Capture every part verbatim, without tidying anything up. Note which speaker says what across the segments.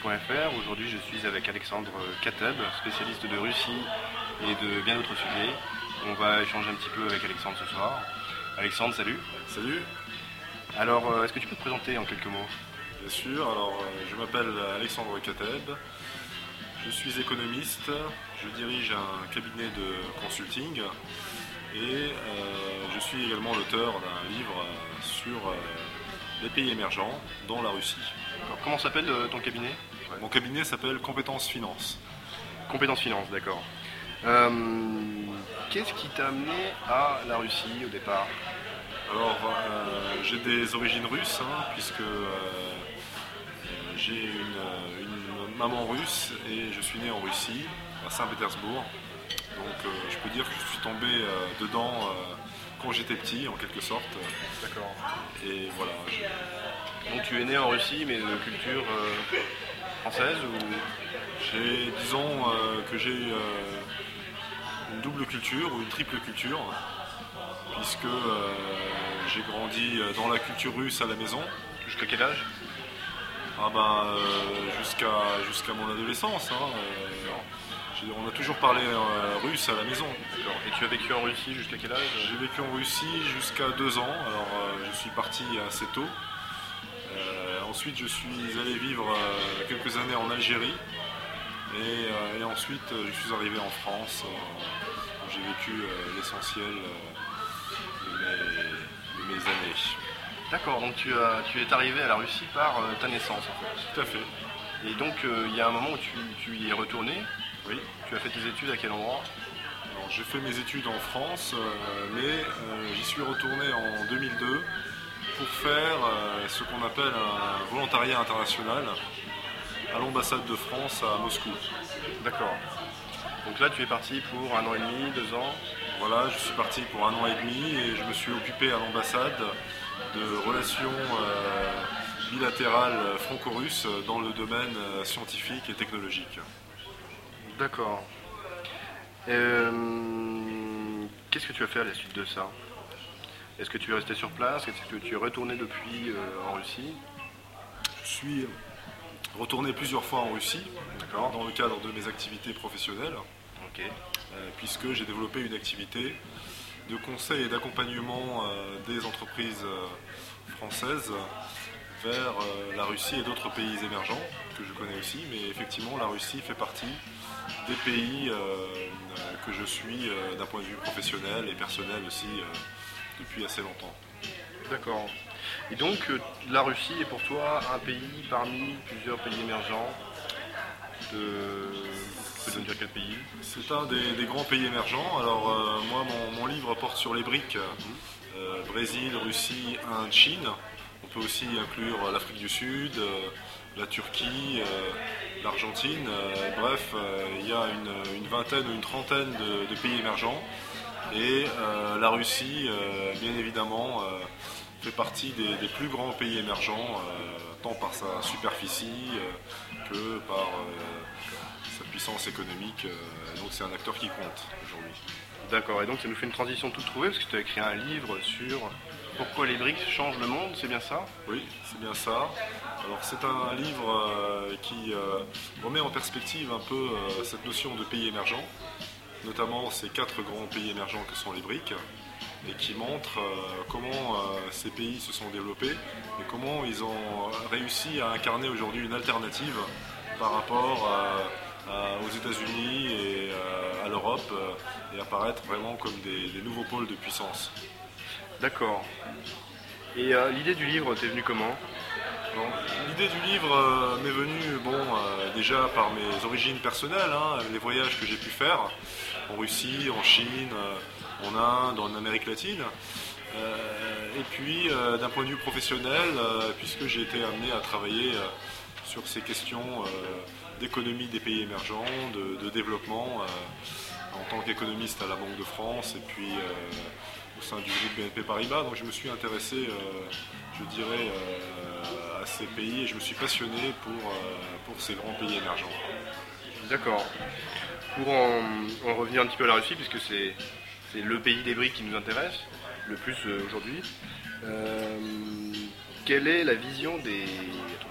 Speaker 1: point F R. Aujourd'hui, je suis avec Alexandre Kateb, spécialiste de Russie et de bien d'autres sujets. On va échanger un petit peu avec Alexandre ce soir. Alexandre, salut.
Speaker 2: Salut.
Speaker 1: Alors, est-ce que tu peux te présenter en quelques mots?
Speaker 2: Bien sûr, alors je m'appelle Alexandre Kateb, je suis économiste, je dirige un cabinet de consulting et euh, je suis également l'auteur d'un livre sur euh, les pays émergents, dont la Russie.
Speaker 1: Alors, comment s'appelle euh, ton cabinet?
Speaker 2: Ouais. Mon cabinet s'appelle Compétences Finance.
Speaker 1: Compétences Finance, d'accord. Euh, Qu'est-ce qui t'a amené à la Russie au départ?
Speaker 2: Alors, euh, j'ai des origines russes, hein, puisque euh, j'ai une, une maman russe et je suis né en Russie, à Saint-Pétersbourg. Donc, euh, je peux dire que je suis tombé euh, dedans euh, quand j'étais petit, en quelque sorte.
Speaker 1: D'accord.
Speaker 2: Et voilà. Je...
Speaker 1: Donc, tu es né en Russie, mais de culture euh, française ou...
Speaker 2: J'ai, disons euh, que j'ai euh, une double culture ou une triple culture, puisque euh, j'ai grandi dans la culture russe à la maison.
Speaker 1: Jusqu'à quel âge?
Speaker 2: Ah ben, euh, jusqu'à jusqu'à mon adolescence. Hein, euh, on a toujours parlé euh, russe à la maison.
Speaker 1: D'accord. Et tu as vécu en Russie jusqu'à quel âge?
Speaker 2: J'ai vécu en Russie jusqu'à deux ans. Alors, euh, je suis parti assez tôt. Euh, ensuite, je suis allé vivre euh, quelques années en Algérie. Et, euh, et ensuite, je suis arrivé en France. Euh, où j'ai vécu euh, l'essentiel euh, de, mes, de mes années.
Speaker 1: D'accord, donc tu, as, tu es arrivé à la Russie par euh, ta naissance en fait.
Speaker 2: Tout à fait.
Speaker 1: Et donc euh, il y a un moment où tu, tu y es retourné.
Speaker 2: Oui.
Speaker 1: Tu as fait tes études à quel endroit?
Speaker 2: Alors, j'ai fait mes études en France, euh, mais euh, j'y suis retourné en deux mille deux pour faire euh, ce qu'on appelle un volontariat international à l'ambassade de France à Moscou.
Speaker 1: D'accord. Donc là tu es parti pour un an et demi, deux ans.
Speaker 2: Voilà, je suis parti pour un an et demi et je me suis occupé à l'ambassade de relations euh, bilatérales franco-russes dans le domaine euh, scientifique et technologique.
Speaker 1: D'accord. Euh, Qu'est-ce que tu as fait à la suite de ça? Est-ce que tu es resté sur place? Est-ce que tu es retourné depuis euh, en Russie?
Speaker 2: Je suis retourné plusieurs fois en Russie, dans le cadre de mes activités professionnelles,
Speaker 1: okay.
Speaker 2: euh, puisque j'ai développé une activité de conseil et d'accompagnement euh, des entreprises euh, françaises vers euh, la Russie et d'autres pays émergents que je connais aussi, mais effectivement la Russie fait partie des pays euh, que je suis euh, d'un point de vue professionnel et personnel aussi euh, depuis assez longtemps.
Speaker 1: D'accord. Et donc euh, la Russie est pour toi un pays parmi plusieurs pays émergents de... Tu peux nous dire quel pays?
Speaker 2: C'est un des, des grands pays émergents. Alors euh, moi mon, mon livre porte sur les briques euh, Brésil, Russie, Inde, Chine. On peut aussi inclure l'Afrique du Sud, euh, la Turquie, euh, l'Argentine. Euh, bref, euh, il y a une, une vingtaine ou une trentaine de, de pays émergents. Et euh, la Russie, euh, bien évidemment, euh, fait partie des, des plus grands pays émergents, euh, tant par sa superficie euh, que par euh, sa puissance économique. Euh, donc c'est un acteur qui compte aujourd'hui.
Speaker 1: D'accord, et donc ça nous fait une transition toute trouvée, parce que tu as écrit un livre sur pourquoi les briques changent le monde, c'est bien ça?
Speaker 2: Oui, c'est bien ça. Alors c'est un livre euh, qui euh, remet en perspective un peu euh, cette notion de pays émergents, notamment ces quatre grands pays émergents que sont les briques, et qui montre euh, comment euh, ces pays se sont développés et comment ils ont réussi à incarner aujourd'hui une alternative par rapport à, à, aux États-Unis et euh, à l'Europe euh, et apparaître vraiment comme des, des nouveaux pôles de puissance.
Speaker 1: D'accord. Et euh, l'idée du livre t'est venue comment?
Speaker 2: Bon, l'idée du livre euh, m'est venue bon, euh, déjà par mes origines personnelles, hein, les voyages que j'ai pu faire en Russie, en Chine, euh, en Inde, en Amérique latine. Euh, et puis euh, d'un point de vue professionnel, euh, puisque j'ai été amené à travailler euh, sur ces questions euh, d'économie des pays émergents, de, de développement, euh, en tant qu'économiste à la Banque de France et puis euh, au sein du groupe B N P Paribas. Donc je me suis intéressé, euh, je dirais, euh, à ces pays et je me suis passionné pour, euh, pour ces grands pays émergents.
Speaker 1: D'accord. Pour en, en revenir un petit peu à la Russie, puisque c'est le pays des briques qui nous intéresse le plus euh, aujourd'hui, euh, quelle est la vision des, à ton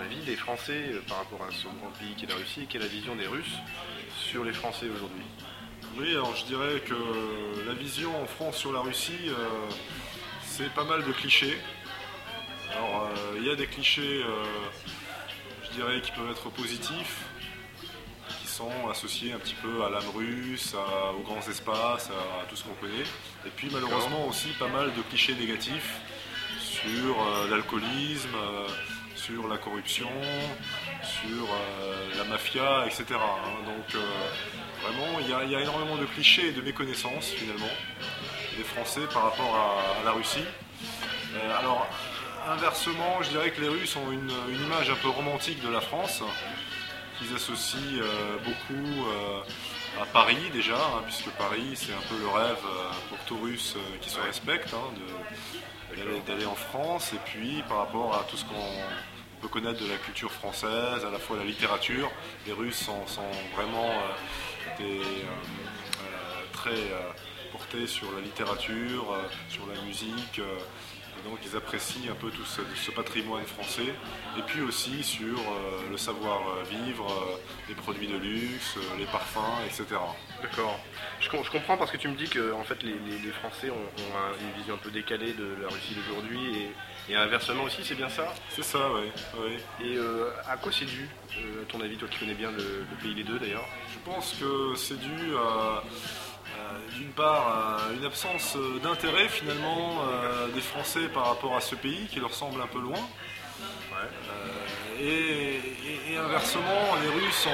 Speaker 1: la vie des Français euh, par rapport à ce grand pays qui est la Russie, et quelle est la vision des Russes sur les Français aujourd'hui?
Speaker 2: Oui, alors je dirais que la vision en France sur la Russie, euh, c'est pas mal de clichés. Alors euh, il y a des clichés, euh, je dirais, qui peuvent être positifs, qui sont associés un petit peu à l'âme russe, à- aux grands espaces, à tout ce qu'on connaît. Et puis malheureusement aussi pas mal de clichés négatifs sur euh, l'alcoolisme, euh, sur la corruption, sur euh, la mafia, et cetera hein. Donc euh, vraiment, il y, a- il y a énormément de clichés et de méconnaissances finalement des Français par rapport à, à la Russie. Euh, alors, inversement, je dirais que les Russes ont une, une image un peu romantique de la France, qu'ils associent euh, beaucoup euh, à Paris déjà, hein, puisque Paris c'est un peu le rêve euh, pour tout Russe euh, qui se respecte, hein, de- d'aller, d'aller en France, et puis par rapport à tout ce qu'on peut connaître de la culture française, à la fois la littérature, les Russes sont, sont vraiment euh, des, euh, euh, très euh, portés sur la littérature, euh, sur la musique. euh, et donc ils apprécient un peu tout ce, ce patrimoine français. Et puis aussi sur euh, le savoir-vivre, euh, les produits de luxe, euh, les parfums, et cetera.
Speaker 1: D'accord. Je, com- je comprends parce que tu me dis que en fait, les, les- les Français ont, ont un- une vision un peu décalée de la Russie d'aujourd'hui et, et inversement aussi, c'est bien ça?
Speaker 2: C'est ça, oui. oui.
Speaker 1: Et euh, à quoi c'est dû, euh, à ton avis, toi qui connais bien le, le pays des deux d'ailleurs?
Speaker 2: Je pense que c'est dû à, à, d'une part, à une absence euh, d'intérêt finalement euh, des Français par rapport à ce pays qui leur semble un peu loin.
Speaker 1: Ouais.
Speaker 2: Euh, et, et- et inversement, les Russes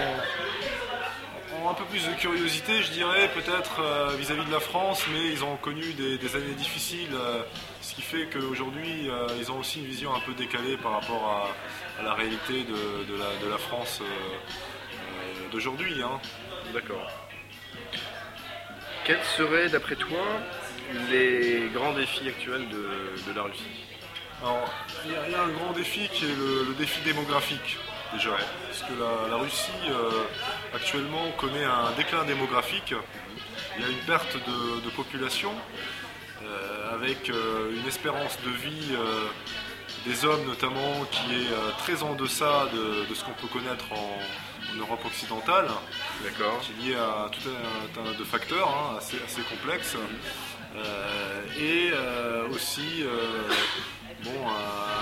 Speaker 2: ont, ont un peu plus de curiosité, je dirais, peut-être euh, vis-à-vis de la France, mais ils ont connu des, des années difficiles, euh, ce qui fait qu'aujourd'hui, euh, ils ont aussi une vision un peu décalée par rapport à, à la réalité de, de la, de la France euh, euh, d'aujourd'hui. hein.
Speaker 1: D'accord. Quels seraient, d'après toi, les grands défis actuels de, de la Russie?
Speaker 2: Alors, il y, a il y a un grand défi qui est le, le défi démographique, déjà.
Speaker 1: Ouais.
Speaker 2: Parce que la, la Russie, euh, actuellement, connaît un déclin démographique. Il y a une perte de, de population, euh, avec euh, une espérance de vie euh, des hommes, notamment, qui est euh, très en deçà de, de ce qu'on peut connaître en, en Europe occidentale,
Speaker 1: D'accord.
Speaker 2: qui est lié à tout un tas de facteurs hein, assez, assez complexes. Euh, et euh, aussi euh, bon, un-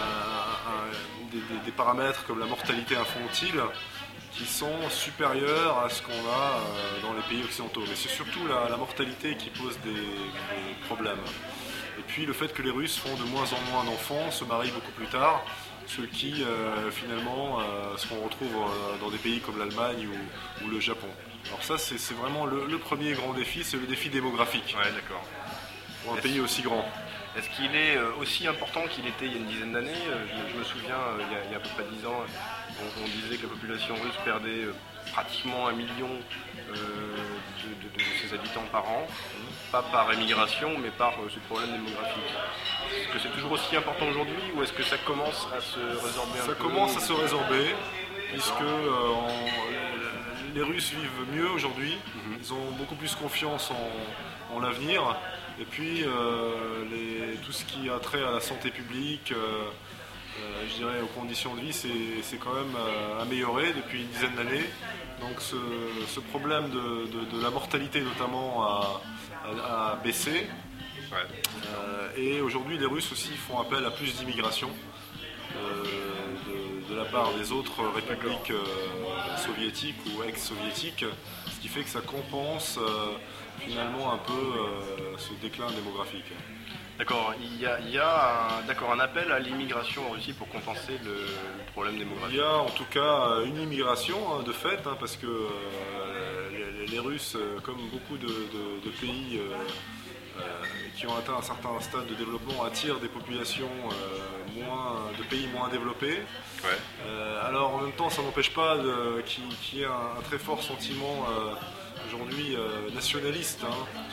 Speaker 2: un- des, des- des paramètres comme la mortalité infantile qui sont supérieurs à ce qu'on a euh, dans les pays occidentaux. Mais c'est surtout la, la mortalité qui pose des, des problèmes. Et puis le fait que les Russes font de moins en moins d'enfants, se marient beaucoup plus tard, ce qui euh, finalement, euh, ce qu'on retrouve euh, dans des pays comme l'Allemagne ou, ou le Japon. Alors ça, c'est c'est vraiment le, le premier grand défi, c'est le défi démographique
Speaker 1: Ouais, d'accord.
Speaker 2: pour un
Speaker 1: Est-ce-
Speaker 2: pays aussi grand.
Speaker 1: Est-ce qu'il est euh, aussi important qu'il était il y a une dizaine d'années? Euh, je, je me souviens, euh, il y, a, il y a à peu près dix ans, on, on disait que la population russe perdait euh, pratiquement un million euh, de, de- de ses habitants par an, pas par émigration, mais par euh, ce problème démographique. Est-ce que c'est toujours aussi important aujourd'hui ou est-ce que ça commence à se résorber un
Speaker 2: Ça
Speaker 1: peu?
Speaker 2: commence à se résorber, puisque euh, en- les Russes vivent mieux aujourd'hui,
Speaker 1: Mhm.
Speaker 2: ils ont beaucoup plus confiance en, en l'avenir, et puis euh, les- tout ce qui a trait à la santé publique, euh, euh, je dirais aux conditions de vie, c'est c'est quand même euh, amélioré depuis une dizaine d'années. Donc ce, ce problème de, de- de la mortalité notamment a, a- a baissé.
Speaker 1: Ouais.
Speaker 2: Euh, et aujourd'hui, les Russes aussi font appel à plus d'immigration euh, de, de la part des autres républiques euh, soviétiques ou ex-soviétiques, ce qui fait que ça compense euh, finalement un peu euh, ce déclin démographique.
Speaker 1: D'accord, il y a, il y a un, d'accord, un appel à l'immigration en Russie pour compenser le, le problème
Speaker 2: Il
Speaker 1: démographique.
Speaker 2: y a en tout cas une immigration hein, de fait, hein, parce que euh, les, les Russes, euh, comme beaucoup de, de- de pays euh, euh, qui ont atteint un certain stade de développement, attirent des populations euh, moins, de pays moins développés.
Speaker 1: Ouais.
Speaker 2: Euh, alors en même temps, ça n'empêche pas de- qu'il qu'il y ait un, un très fort sentiment euh, aujourd'hui euh, nationaliste, hein,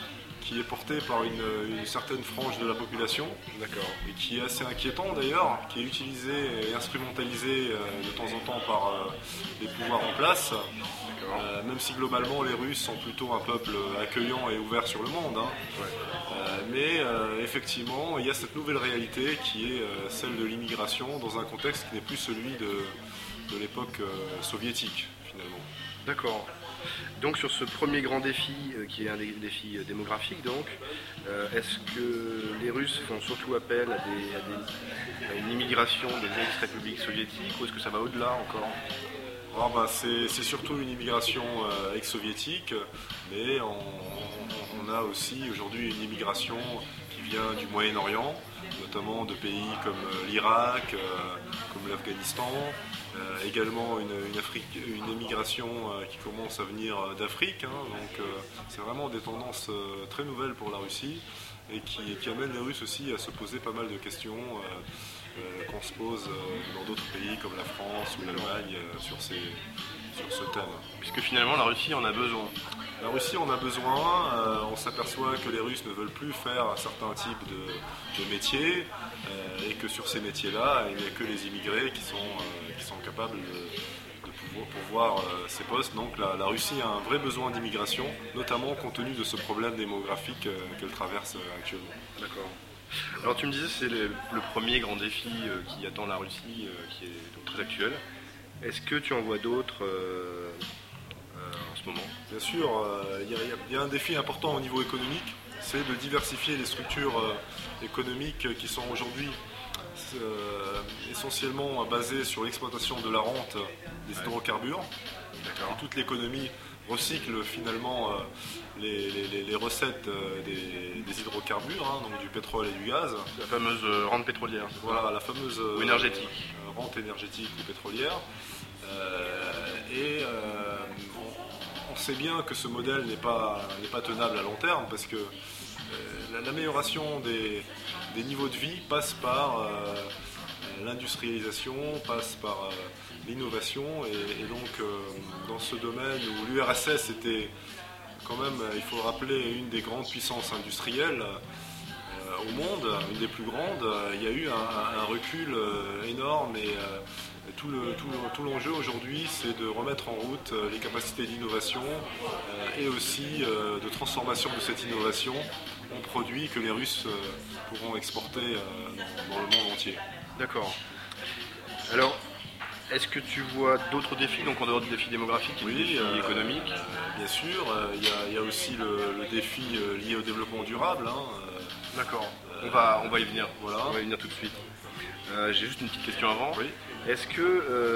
Speaker 2: qui est porté par une, une certaine frange de la population.
Speaker 1: D'accord.
Speaker 2: Et qui est assez inquiétant d'ailleurs, qui est utilisé et instrumentalisé euh, de temps en temps par euh, les pouvoirs en place. Euh, même si globalement les Russes sont plutôt un peuple accueillant et ouvert sur le monde. Hein.
Speaker 1: Ouais.
Speaker 2: Euh, mais euh, effectivement, il y a cette nouvelle réalité qui est euh, celle de l'immigration dans un contexte qui n'est plus celui de, de l'époque euh, soviétique finalement.
Speaker 1: D'accord. Donc sur ce premier grand défi, euh, qui est un des défis euh, démographiques, donc, euh, est-ce que les Russes font surtout appel à, des, à, des, à une immigration des ex-républiques soviétiques, ou est-ce que ça va au-delà encore?
Speaker 2: Ah bah, c'est, c'est surtout une immigration euh, ex-soviétique, mais on, on, on a aussi aujourd'hui une immigration qui vient du Moyen-Orient, notamment de pays comme euh, l'Irak, euh, comme l'Afghanistan, euh, également une, une, Afrique, une immigration euh, qui commence à venir d'Afrique, hein, donc euh, c'est vraiment des tendances euh, très nouvelles pour la Russie et qui, qui amènent les Russes aussi à se poser pas mal de questions. Euh, Euh, qu'on se pose euh, dans d'autres pays comme la France ou l'Allemagne euh, sur, ces, sur ce thème.
Speaker 1: Puisque finalement la Russie en a besoin.
Speaker 2: La Russie en a besoin, euh, on s'aperçoit que les Russes ne veulent plus faire un certain type de, de métiers euh, et que sur ces métiers-là, il n'y a que les immigrés qui sont, euh, qui sont capables de, de pouvoir pourvoir euh, ces postes. Donc la, la Russie a un vrai besoin d'immigration, notamment compte tenu de ce problème démographique euh, qu'elle traverse euh, actuellement.
Speaker 1: D'accord. Alors tu me disais c'est le, le premier grand défi euh, qui attend la Russie, euh, qui est donc très actuel. Est-ce que tu en vois d'autres euh, euh, en ce moment?
Speaker 2: Bien sûr, il euh, y, y, y a un défi important au niveau économique, c'est de diversifier les structures euh, économiques qui sont aujourd'hui euh, essentiellement basées sur l'exploitation de la rente des hydrocarbures.
Speaker 1: D'accord.
Speaker 2: Toute l'économie recycle finalement euh, les, les, les recettes euh, des, des hydrocarbures, hein, donc du pétrole et du gaz.
Speaker 1: La fameuse euh, rente pétrolière.
Speaker 2: Voilà, la fameuse
Speaker 1: ou énergétique.
Speaker 2: Euh, rente énergétique ou pétrolière. Euh, et euh, on, on sait bien que ce modèle n'est pas, n'est pas tenable à long terme parce que euh, l'amélioration des, des niveaux de vie passe par euh, l'industrialisation, passe par euh, l'innovation et, et donc euh, dans ce domaine où l'U R S S était quand même, il faut le rappeler, une des grandes puissances industrielles euh, au monde, une des plus grandes, euh, il y a eu un, un recul euh, énorme et euh, tout, le, tout, le, tout l'enjeu aujourd'hui c'est de remettre en route euh, les capacités d'innovation euh, et aussi euh, de transformation de cette innovation en produits que les Russes euh, pourront exporter euh, dans, dans le monde entier.
Speaker 1: D'accord. Alors, est-ce que tu vois d'autres défis, donc en dehors du défi démographique et
Speaker 2: oui,
Speaker 1: du défi
Speaker 2: euh,
Speaker 1: économique?
Speaker 2: euh, Bien sûr, il euh, y, y a aussi le, le défi euh, lié au développement durable. Hein, euh,
Speaker 1: D'accord, on, va, on va y venir,
Speaker 2: voilà.
Speaker 1: On va y venir tout de suite. Euh, j'ai juste une petite question avant.
Speaker 2: Oui.
Speaker 1: Est-ce que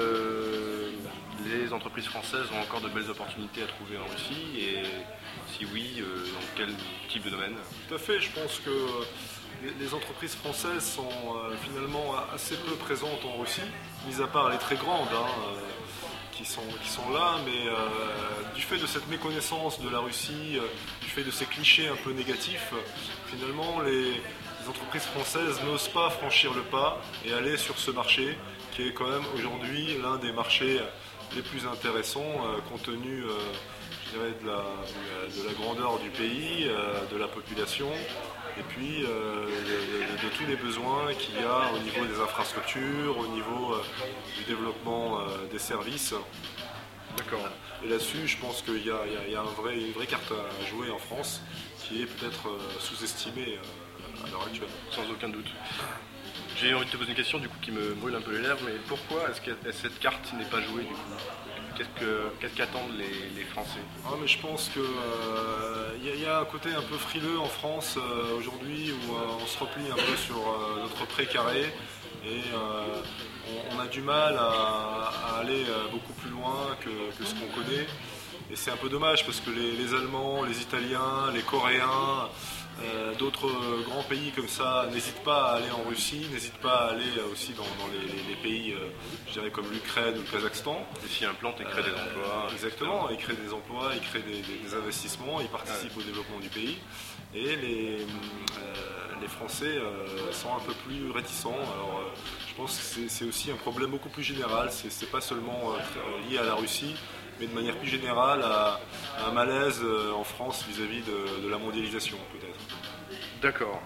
Speaker 1: euh, les entreprises françaises ont encore de belles opportunités à trouver en Russie? Et si oui, euh, dans quel type de domaine?
Speaker 2: Tout à fait, je pense que les entreprises françaises sont euh, finalement assez peu présentes en Russie, mis à part les très grandes hein, euh, qui, sont, qui sont là, mais euh, du fait de cette méconnaissance de la Russie, euh, du fait de ces clichés un peu négatifs, finalement les, les entreprises françaises n'osent pas franchir le pas et aller sur ce marché qui est quand même aujourd'hui l'un des marchés les plus intéressants euh, compte tenu euh, je dirais, de, la, de la grandeur du pays, euh, de la population. Et puis euh, de, de, de tous les besoins qu'il y a au niveau des infrastructures, au niveau euh, du développement euh, des services.
Speaker 1: D'accord.
Speaker 2: Et là-dessus, je pense qu'il y a, il y a, il y a un vrai, une vraie carte à jouer en France qui est peut-être euh, sous-estimée euh, à l'heure actuelle.
Speaker 1: Sans aucun doute. J'ai envie de te poser une question du coup qui me brûle un peu les lèvres, mais pourquoi est-ce que cette carte n'est pas jouée du coup? Qu'est-ce, que, qu'est-ce qu'attendent les, les Français?
Speaker 2: Ah, mais je pense qu'il euh, y, y a un côté un peu frileux en France euh, aujourd'hui où euh, on se replie un peu sur euh, notre précaré et euh, on, on a du mal à, à aller euh, beaucoup plus loin que, que ce qu'on connaît. Et c'est un peu dommage parce que les, les Allemands, les Italiens, les Coréens, euh, d'autres euh, grands pays comme ça n'hésitent pas à aller en Russie, n'hésitent pas à aller euh, aussi dans, dans les, les, les pays, euh, je dirais comme l'Ukraine ou le Kazakhstan.
Speaker 1: Et s'y implantent et créent des emplois.
Speaker 2: Euh, exactement, ils créent des emplois, ils créent des, des, des investissements, ils participent ouais. au développement du pays. Et les, euh, les Français euh, sont un peu plus réticents. Alors, euh, je pense que c'est, c'est aussi un problème beaucoup plus général. C'est, c'est pas seulement euh, lié à la Russie. mais de manière plus générale à, à un malaise en France vis-à-vis de, de la mondialisation peut-être.
Speaker 1: D'accord.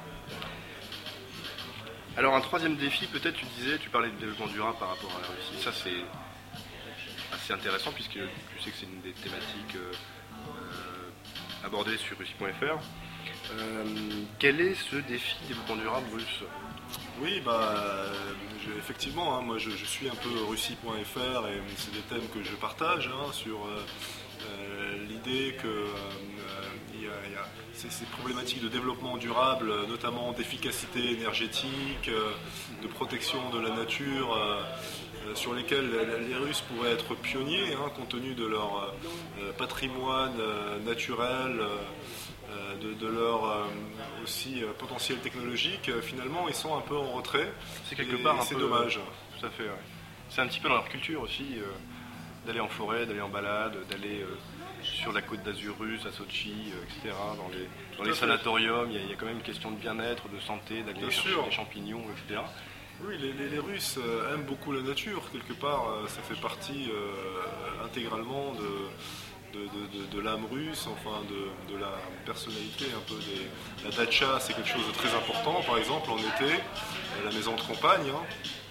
Speaker 1: Alors un troisième défi, peut-être tu disais, tu parlais de développement durable par rapport à la Russie, ça c'est assez intéressant puisque tu sais que c'est une des thématiques euh, euh, abordées sur russie point F R. Euh, quel est ce défi développement durable russe?
Speaker 2: Oui, bah, je, effectivement, hein, moi je, je suis un peu russie point F R et c'est des thèmes que je partage hein, sur euh, euh, l'idée que euh, y a, y a ces, ces problématiques de développement durable, notamment d'efficacité énergétique, euh, de protection de la nature, euh, sur lesquelles les Russes pourraient être pionniers, hein, compte tenu de leur euh, patrimoine euh, naturel. Euh, De, de leur euh, aussi euh, potentiel technologique, euh, finalement ils sont un peu en retrait.
Speaker 1: C'est quelque part un
Speaker 2: c'est
Speaker 1: peu
Speaker 2: dommage.
Speaker 1: Euh, tout à fait. Ouais. C'est un petit peu dans leur culture aussi euh, d'aller en forêt, d'aller en balade, d'aller euh, sur la côte d'Azur russe, à Sochi, euh, et cetera. Dans les, dans les sanatoriums, il y, y a quand même une question de bien-être, de santé, d'aller chercher sûr. des champignons, et cetera.
Speaker 2: Oui, les, les, les Russes euh, aiment beaucoup la nature. Quelque part, euh, ça fait partie euh, intégralement de de, de, de, de l'âme russe, enfin de, de la personnalité un peu des... La dacha, c'est quelque chose de très important, par exemple en été, la maison de campagne. Hein.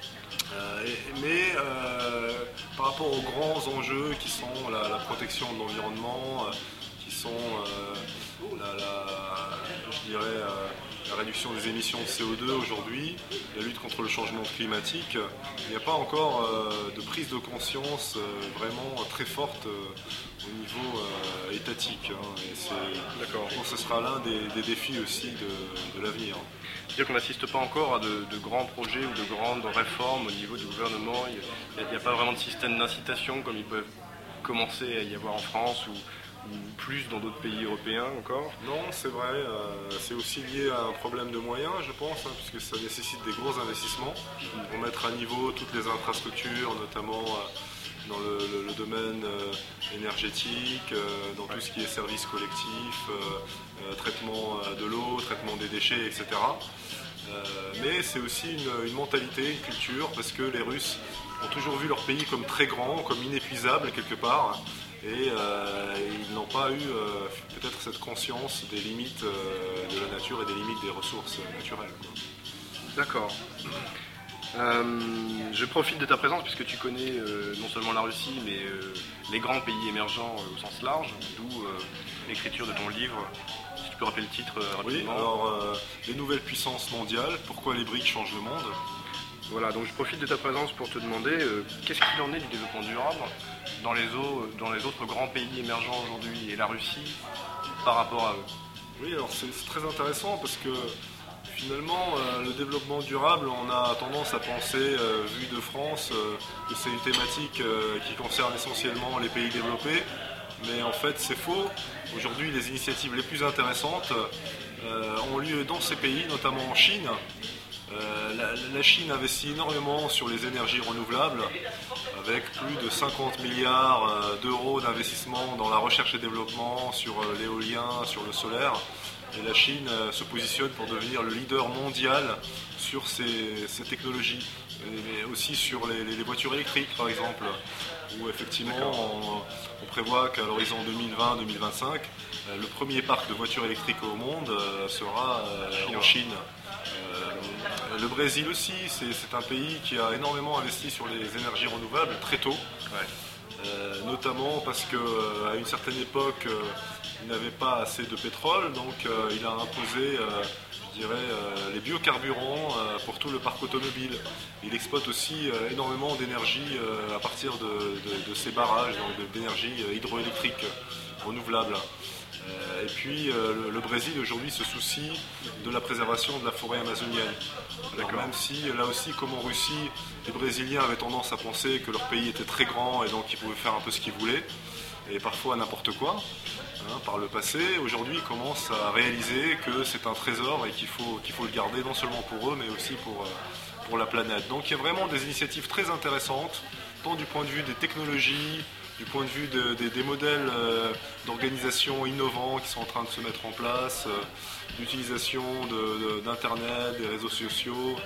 Speaker 2: Euh, et, mais euh, par rapport aux grands enjeux qui sont la, la protection de l'environnement, euh, qui sont euh, la, la, je dirais, euh, la réduction des émissions de C O deux aujourd'hui, la lutte contre le changement climatique, il n'y a pas encore euh, de prise de conscience euh, vraiment très forte euh, au niveau euh, étatique. Hein, et c'est, D'accord. Je pense que ce sera l'un des, des défis aussi de, de l'avenir.
Speaker 1: C'est-à-dire qu'on n'assiste pas encore à de, de grands projets ou de grandes réformes au niveau du gouvernement. Il n'y a, a pas vraiment de système d'incitation comme ils peuvent commencer à y avoir en France ou, ou plus dans d'autres pays européens encore.
Speaker 2: Non, c'est vrai. Euh, c'est aussi lié à un problème de moyens, je pense, hein, puisque ça nécessite des gros investissements pour mettre à niveau toutes les infrastructures, notamment euh, dans le, le, le domaine euh, énergétique, euh, dans tout ce qui est services collectifs, euh, euh, traitement euh, de l'eau, traitement des déchets, et cetera. Euh, mais c'est aussi une, une mentalité, une culture, parce que les Russes ont toujours vu leur pays comme très grand, comme inépuisable quelque part, et euh, ils n'ont pas eu euh, peut-être cette conscience des limites euh, de la nature et des limites des ressources naturelles. Quoi.
Speaker 1: D'accord. Euh, je profite de ta présence puisque tu connais euh, non seulement la Russie mais euh, les grands pays émergents euh, au sens large, d'où euh, l'écriture de ton livre. Si tu peux rappeler le titre euh, rapidement.
Speaker 2: Oui, alors euh, les nouvelles puissances mondiales, pourquoi les briques changent le monde.
Speaker 1: Voilà, donc je profite de ta présence pour te demander euh, qu'est-ce qu'il en est du développement durable dans les, eaux, dans les autres grands pays émergents aujourd'hui et la Russie par rapport à eux.
Speaker 2: Oui, alors c'est, c'est très intéressant parce que finalement, euh, le développement durable, on a tendance à penser, euh, vu de France, euh, que c'est une thématique euh, qui concerne essentiellement les pays développés. Mais en fait, c'est faux. Aujourd'hui, les initiatives les plus intéressantes euh, ont lieu dans ces pays, notamment en Chine. Euh, la, la Chine investit énormément sur les énergies renouvelables, avec plus de cinquante milliards euh, d'euros d'investissement dans la recherche et développement, sur euh, l'éolien, sur le solaire. Et la Chine euh, se positionne pour devenir le leader mondial sur ces, ces technologies, mais aussi sur les, les, les voitures électriques par exemple, où effectivement on, on prévoit qu'à l'horizon deux mille vingt deux mille vingt-cinq, euh, le premier parc de voitures électriques au monde euh, sera euh, en Chine. Euh, le Brésil aussi, c'est, c'est un pays qui a énormément investi sur les énergies renouvelables très tôt, ouais. euh, notamment parce qu'à une certaine époque, euh, il n'avait pas assez de pétrole, donc euh, il a imposé, euh, je dirais, euh, les biocarburants euh, pour tout le parc automobile. Il exploite aussi euh, énormément d'énergie euh, à partir de, de, de ces barrages, donc d'énergie hydroélectrique renouvelable. Euh, et puis euh, le, le Brésil aujourd'hui se soucie de la préservation de la forêt amazonienne. Alors, même si là aussi, comme en Russie, les Brésiliens avaient tendance à penser que leur pays était très grand et donc ils pouvaient faire un peu ce qu'ils voulaient, et parfois n'importe quoi, hein, par le passé, aujourd'hui ils commencent à réaliser que c'est un trésor et qu'il faut, qu'il faut le garder non seulement pour eux mais aussi pour, pour la planète. Donc il y a vraiment des initiatives très intéressantes, tant du point de vue des technologies, du point de vue de, de, des modèles euh, d'organisation innovants qui sont en train de se mettre en place, euh, l'utilisation de, de, d'Internet, des réseaux sociaux,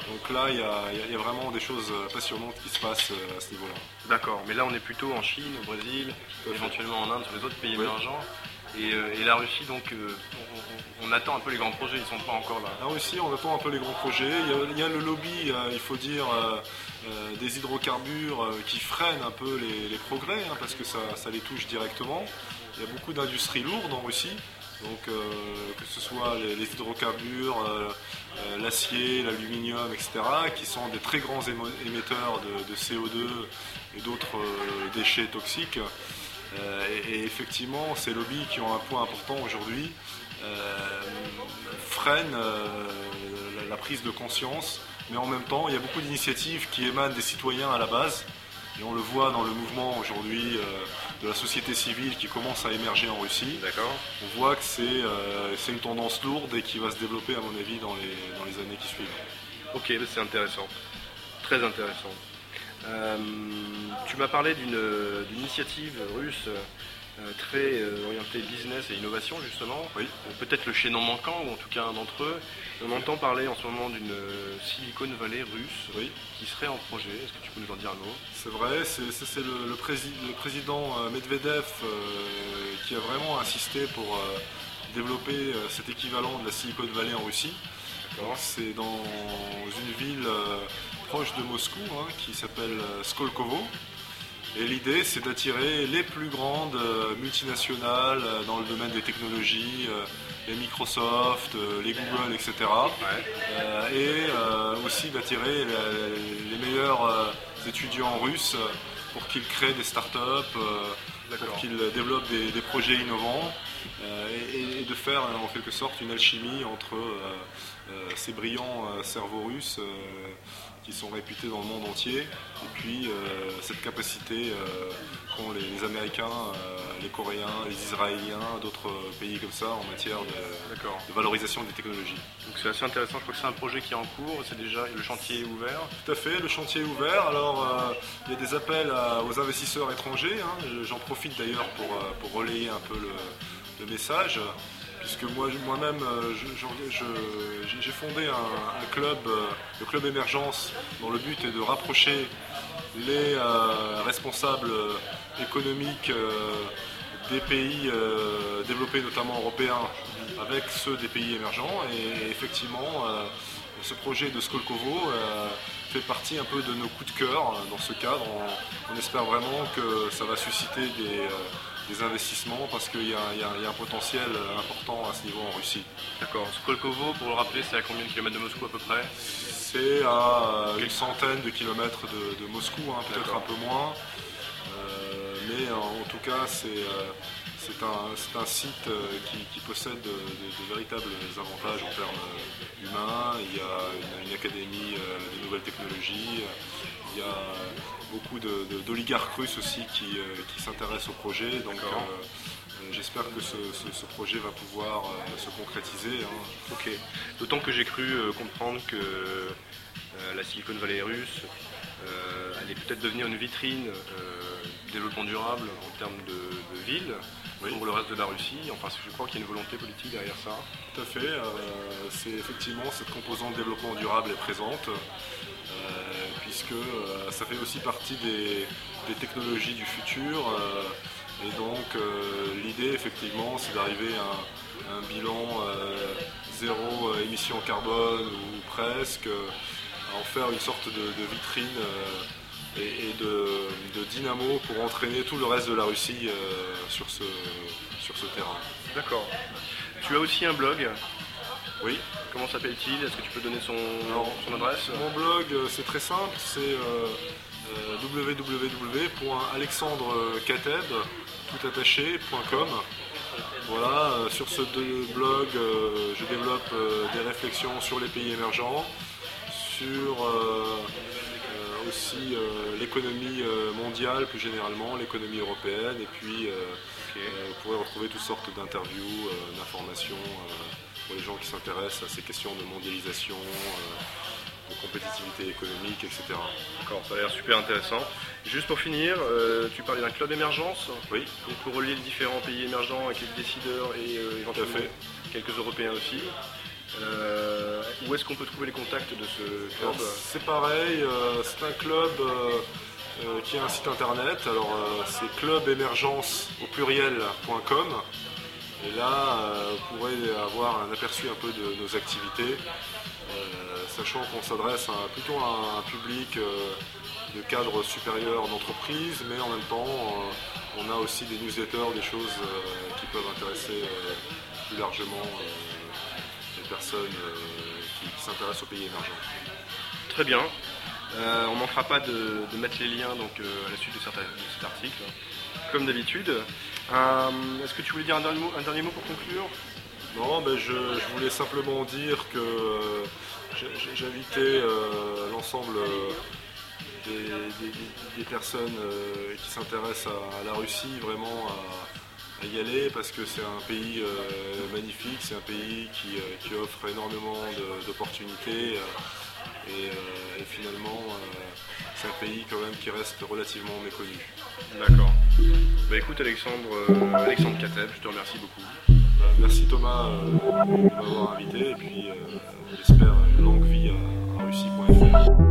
Speaker 2: Donc là, il y, y, y a vraiment des choses passionnantes qui se passent à ce niveau-là.
Speaker 1: D'accord, mais là on est plutôt en Chine, au Brésil, éventuellement en Inde, sur les autres pays oui. émergents. Et, euh, et la Russie, donc, euh, on, on attend un peu les grands projets, ils ne sont pas encore là.
Speaker 2: La Russie, on attend un peu les grands projets. Il y a, il y a le lobby, euh, il faut dire, euh, euh, des hydrocarbures euh, qui freinent un peu les, les progrès, hein, parce que ça, ça les touche directement. Il y a beaucoup d'industries lourdes en Russie, donc euh, que ce soit les, les hydrocarbures, euh, euh, l'acier, l'aluminium, et cetera, qui sont des très grands émetteurs de, de C O deux et d'autres euh, déchets toxiques. Euh, et, et effectivement, ces lobbies qui ont un poids important aujourd'hui euh, freinent euh, la, la prise de conscience, mais en même temps, il y a beaucoup d'initiatives qui émanent des citoyens à la base, et on le voit dans le mouvement aujourd'hui euh, de la société civile qui commence à émerger en Russie.
Speaker 1: D'accord.
Speaker 2: On voit que c'est euh, c'est une tendance lourde et qui va se développer, à mon avis, dans les, dans les années qui suivent.
Speaker 1: Ok, c'est intéressant, très intéressant. Euh, tu m'as parlé d'une initiative russe euh, très euh, orientée business et innovation justement,
Speaker 2: oui.
Speaker 1: Peut-être le chaînon manquant ou en tout cas un d'entre eux. On entend parler en ce moment d'une Silicon Valley russe
Speaker 2: oui.
Speaker 1: qui serait en projet. Est-ce que tu peux nous en dire un mot?
Speaker 2: C'est vrai, c'est le, le, prési le président Medvedev euh, qui a vraiment insisté pour euh, développer euh, cet équivalent de la Silicon Valley en Russie. C'est dans une ville euh, proche de Moscou hein, qui s'appelle Skolkovo. Et l'idée, c'est d'attirer les plus grandes euh, multinationales euh, dans le domaine des technologies, euh, les Microsoft, euh, les Google, et cetera.
Speaker 1: Ouais.
Speaker 2: Euh, et euh, aussi d'attirer les, les meilleurs euh, étudiants russes pour qu'ils créent des startups, euh, pour qu'ils développent des, des projets innovants euh, et, et de faire en quelque sorte une alchimie entre euh, euh, ces brillants euh, cerveaux russes euh, qui sont réputés dans le monde entier, et puis euh, cette capacité euh, qu'ont les, les Américains, euh, les Coréens, les Israéliens, d'autres pays comme ça en matière de, de valorisation des technologies.
Speaker 1: Donc c'est assez intéressant, je crois que c'est un projet qui est en cours, c'est déjà le chantier est ouvert.
Speaker 2: Tout à fait, le chantier est ouvert. Alors euh, il y a des appels à, aux investisseurs étrangers, hein. J'en profite d'ailleurs pour, pour relayer un peu le, le message. Puisque moi-même, moi j'ai fondé un, un club, euh, le club Émergence, dont le but est de rapprocher les euh, responsables économiques euh, des pays euh, développés, notamment européens, avec ceux des pays émergents. Et effectivement, euh, ce projet de Skolkovo euh, fait partie un peu de nos coups de cœur dans ce cadre. On, on espère vraiment que ça va susciter des... Euh, des investissements parce qu'il y, y, y a un potentiel important à ce niveau en Russie.
Speaker 1: D'accord. Skolkovo, pour le rappeler, c'est à combien de kilomètres de Moscou à peu près?
Speaker 2: C'est à une centaine de kilomètres de, de Moscou, hein, peut-être un peu moins. Euh, mais en, en tout cas, c'est euh, un, un site qui, qui possède de, de, de véritables avantages en termes humains. Il y a une, une académie euh, des nouvelles technologies. Il y a beaucoup d'oligarques russes aussi qui, euh, qui s'intéressent au projet, donc euh, j'espère que ce, ce, ce projet va pouvoir euh, se concrétiser. Hein.
Speaker 1: Ok. D'autant que j'ai cru euh, comprendre que euh, la Silicon Valley russe euh, allait peut-être devenir une vitrine euh, du développement durable en termes de, de ville oui. pour le reste de la Russie. Enfin, je crois qu'il y a une volonté politique derrière ça.
Speaker 2: Tout à fait. Euh, c'est effectivement cette composante développement durable est présente. Euh, puisque euh, ça fait aussi partie des, des technologies du futur euh, et donc euh, l'idée effectivement c'est d'arriver à un, un bilan euh, zéro émission carbone ou presque, à en faire une sorte de, de vitrine euh, et, et de, de dynamo pour entraîner tout le reste de la Russie euh, sur, ce, sur ce terrain. D'accord.
Speaker 1: Tu as aussi un blog.
Speaker 2: Oui.
Speaker 1: Comment s'appelle-t-il? Est-ce que tu peux donner son, Alors, son adresse?
Speaker 2: Mon blog, c'est très simple, c'est euh, euh, w w w point alexandrekateb tout attaché point com. Voilà, euh, sur ce blog, euh, je développe euh, des réflexions sur les pays émergents, sur euh, euh, aussi euh, l'économie mondiale plus généralement, l'économie européenne, et puis euh, okay. euh, vous pourrez retrouver toutes sortes d'interviews, euh, d'informations. Euh, pour les gens qui s'intéressent à ces questions de mondialisation, euh, de compétitivité économique, et cetera.
Speaker 1: D'accord, ça a l'air super intéressant. Juste pour finir, euh, tu parlais d'un club émergence.
Speaker 2: Oui.
Speaker 1: Donc pour relier les différents pays émergents avec les décideurs et euh, éventuellement quelques Européens aussi. Euh, où est-ce qu'on peut trouver les contacts de ce club?
Speaker 2: C'est pareil, euh, c'est un club euh, euh, qui a un site internet, alors euh, c'est club émergence au pluriel point com. Et là, euh, vous pourrez avoir un aperçu un peu de nos activités, euh, sachant qu'on s'adresse à, plutôt à un public euh, de cadre supérieur d'entreprise, mais en même temps, euh, on a aussi des newsletters, des choses euh, qui peuvent intéresser euh, plus largement euh, les personnes euh, qui, qui s'intéressent aux pays émergents.
Speaker 1: Très bien. Euh, on ne manquera pas de, de mettre les liens donc, euh, à la suite de, certains, de cet article, comme d'habitude. Euh, Est-ce que tu voulais dire un dernier mot, un dernier mot pour conclure?
Speaker 2: Non, ben je, je voulais simplement dire que euh, j'invitais euh, l'ensemble euh, des, des, des personnes euh, qui s'intéressent à, à la Russie vraiment à, à y aller, parce que c'est un pays euh, magnifique, c'est un pays qui, euh, qui offre énormément d'opportunités euh, et, euh, et finalement euh, c'est un pays quand même qui reste relativement méconnu.
Speaker 1: D'accord. Bah écoute Alexandre, euh, Alexandre Kateb, je te remercie beaucoup.
Speaker 2: Bah, merci Thomas euh, de m'avoir invité et puis euh, j'espère une longue vie à, à russie point F R.